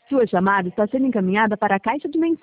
Sua chamada está sendo encaminhada para a caixa de mensagens.